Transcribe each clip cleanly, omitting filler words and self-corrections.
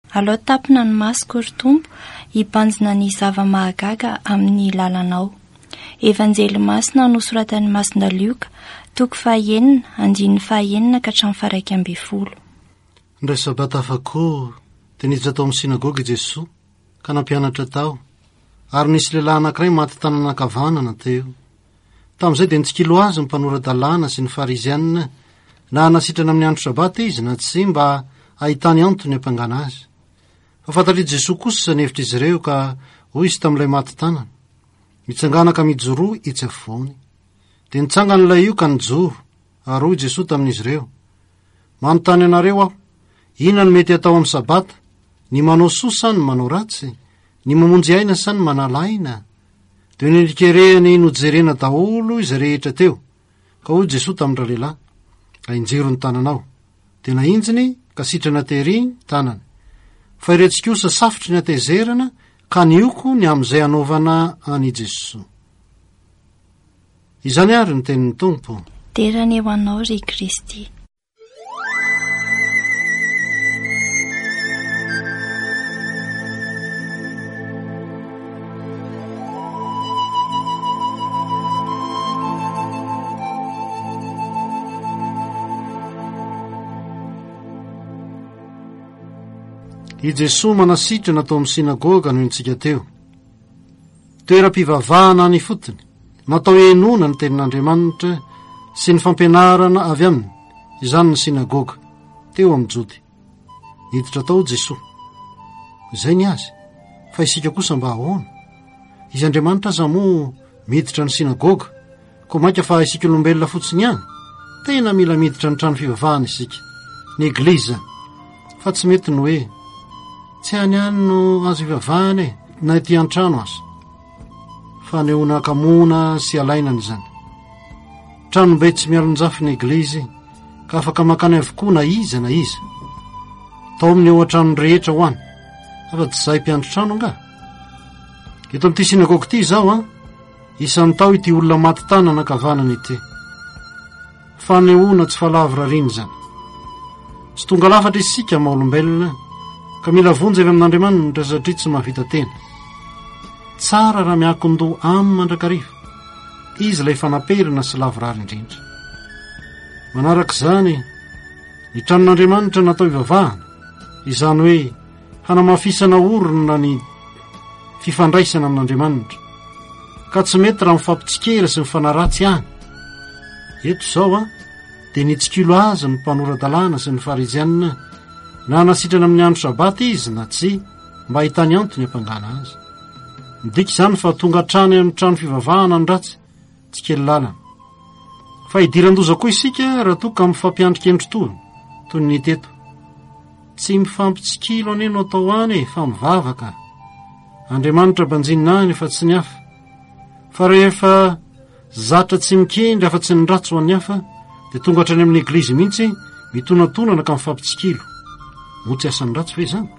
Alao tapina ny masoko ry Tompo, hibanjina ny zava-mahagaga amin'ny lalanao. Evanjely masina nosoratan'ny Masina Lioka, 9:9 ka hatramin'ny 1:10. Indray sabata hafa koa dia niditra tao amin'ny sinagoga i Jesoa ka nampianatra tao, ary nisy lehilahy anankiray maty tanànan-kavanana teo. Tamin'izay dia nitsikilo azy ny mpanorandalàna sy ny farizianina, na nasitrana amin'ny andro sabata izy na tsy, mba ahitany antony hampangana azy. Fa fantatry Jesoa kosa ny hevitra izy ireo ka hoy izy tamin'ilay maty tanana: mitsangana ka mijoro itsy afovoany. Dia nitsangana ilay io ka nijoro, ary hoy Jesoa tamin'izy ireo: manontany anareo aho, inona no mety atao amin'ny sabata? Ny manao soa sa ny manao ratsy? Ny mamonjy aina sa ny manala aina? Dia nirikerehany nojerena daholo izy rehetra teo. Ka hoy Jesoa tamin'ireo lehilahy: ainjero ny tananao. Dia nahinjiny ka sitrana tery ny tanany. Fa ireantsika kosa safotry ny atezerana ka nioko ny amin'izay anaovana any Jesoa. Izany ary ny tenin'ny Tompo. Derany eo anao ry Kristy. I Jesoa manasitrana tao amin'ny sinagoga no intsika teo. Toeram-pivavahana ny fotony, natao enona ny tenin'Andriamanitra sy ny fampianarana avy aminy, izany ny sinagoga, teo amin'ny jody. Niditra tao Jesoa. Izay ny azy, fa isika kosa mba ahoana? Izy Andriamanitra aza moa miditra ny sinagoga, koa mainka fa isika olombelona fotsiny ihany. Tena mila miditra ny trano fivavahana isika, ny egliza, fa tsy mety ny hoe tsy any any no azo ivavahana na ety an-trano aza. Fa nehoana akamoana sy alainana izany. Tranombe tsy mialonjafy ny eglizy, ka afaka makany avokoa na iza na iza. Tao amin'ny eo an-trano rehetra ho any, afa tsy izay mpiandro trano nga. Eto amin'ity sinagoga ity izao isan'ny tao ity olona maty tanana ankavanana ity. Fanehoana tsy fahalavy rariny izany. Tsy tonga lafatra isika maha-olombelona, ka mila vonjy avy amin'Andriamanitra satria tsy mahavita tena. Tsara raha miankin-doha aminy mandrakariva, izy ilay fanaperina sy lavorary indrindra. Manarak'izany, ny tranon'Andriamanitra natao ivavahana, izany hoe hanamafisana orona ny fifandraisana amin'Andriamanitra, ka tsy mety raha mifampitsikera sy mifanaratsy ihany. Eto izao dia nitsikilo azy ny mpanorandalàna sy ny farizianina, na nasitrana amin'ny andro sabata izy na tsy, mba ahitany antony hampangana azy. Midika izany fa tonga hatrany amin'ny trano fivavahana ny ratsy, tsy kely lalana. Fa hidiran-doza koa isika raha toa ka mifampiandrika endro-tony, toy ny teto. Tsy mifampitsikilo aneno atao any fa mivavaka. Andriamanitra banjinina any fa tsy ny hafa. Fa rehefa zatra tsy mikendry afa tsy ny ratsy ho an'ny hafa, dia tonga hatrany amin'ny eglizy mihitsy mitonantonana ka mifampitsikilo. Motsy asan'ny ratsy ve izany?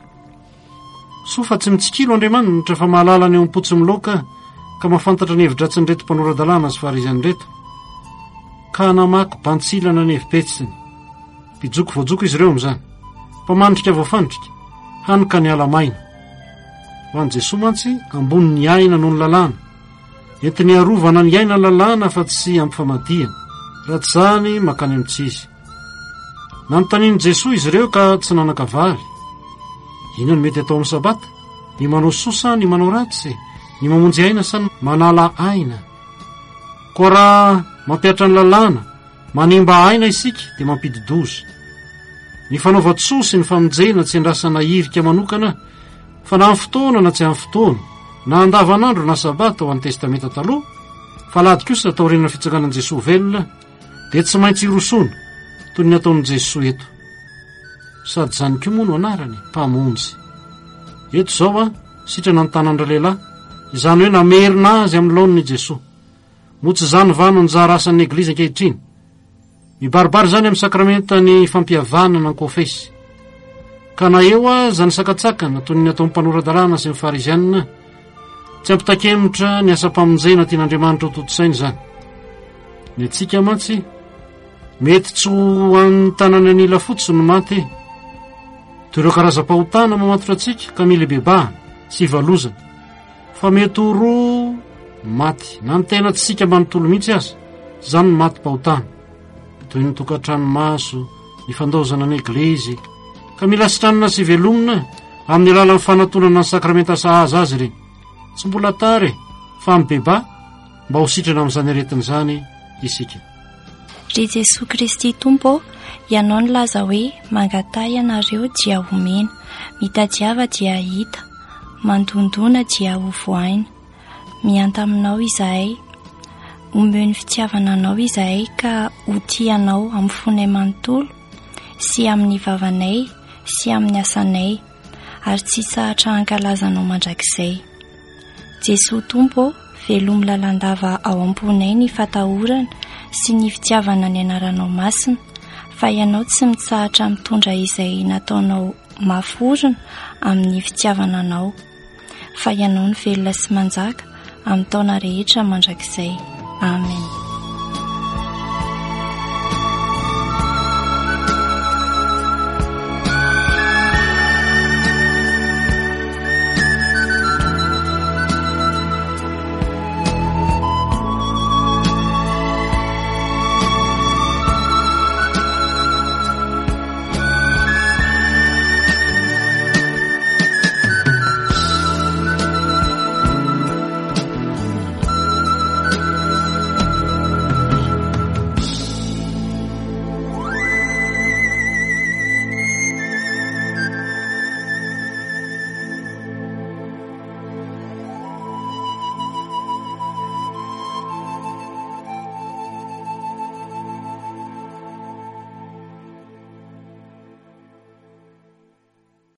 So fa tsy mitsikilo Andriamanitra fa mahalala ny eo am-potsy miloaka ka mahafantatra ny hevin-dratsiny reto mpanoran-dalàna sy fariziany reto, ka namaky bantsilana ny hevim-petsiny. Mpijoko voajoko izy ireo amin'izany, mpamandrika voafandrika, hany ka ny alamaina. Ho an'i Jesoa mantsy ambony ny aina noho ny lalàna, entiny arovana ny aina lalàna fa tsy ampifamadiana, raha tsy izany makany amin'ny tsy izy. Nanontaniany Jesoa izy ireo ka tsy nanan-kavary: inona no mety atao amin'ny sabata? Ny manao soa sa ny manao ratsy? Ny mamonjy aina sa ny manala aina? Koa raha mampiatra ny lalàna, manimba aina isika dia mampididoza. Ny fanaova-tsoa sy ny famonjena tsy andrasana irika manokana, fa na amin'ny fotoana na tsy amin'ny fotoana, na andavanandro na sabata ho an'ny testamenta taloha, fa lady kosa taoriana fitsanganan'i Jesoa velona, dia tsy maintsy irosona toy ny ataon'i Jesoa eto. Sady izany koa moa no anarany, mpamonjy. Eto izao sitrana ny tanandra lehilahy, izany hoe namerina azy amin'ny laon'ny Jesoa. Moa tsy izany va no njara asan'ny eglizy ankehitriny. Mibaribary izany amin'ny sakramenta ny fampihavanana ny kofesy. Ka na eo aza ny sakatsakana toy ny ataon'ny mpanoran-dalàna sy ny farizianina, tsy ampitakemitra ny asa-pamonjena tian'Andriamanitra ho toto-saina izany. Ny antsika mantsy, mety tsy ho an'ny tanany anila fotsiny no maty, toy ireo karazam-pahotana mamatotra antsika ka mila bebahana sy ivalozana fa mety ho roa maty na ny tena tsy sika manontolo mihitsy aza izany ny maty-pahotana toy ny tokantranomaso ny fandaozana ny eglizy ka mila sitranina sy velomina amin'ny alalan'ny fanantonana ny sakramenta sahaza azy ireny tsy mbola tary fa mibeba mba ho sitrana amin'izany aretin'izany isika. Ry Jesosy Kristy Tompo, ianao ny laza hoe mangatay ianareo dia homena, mitadiava dia hita, mandondona dia ho voaina. Mianta aminao izahay, omeo ny fitiavana anao izahay ka ho tianao amin'ny fonay manontolo sy amin'ny vavanay sy amin'ny asanay ary tsy sahatra hankalazanao mandrakizay. Jesosy Tompo, velomy lalandava ao am-ponay ny fatahorana sy ny fitiavana ny anaranao masina, fa ianao tsy mitsahatra mitondra izay nataonao maforona amin'ny fitiavana anao, fa ianao ny velona sy manjaka amin'ny taona rehetra mandrakizay. Amen.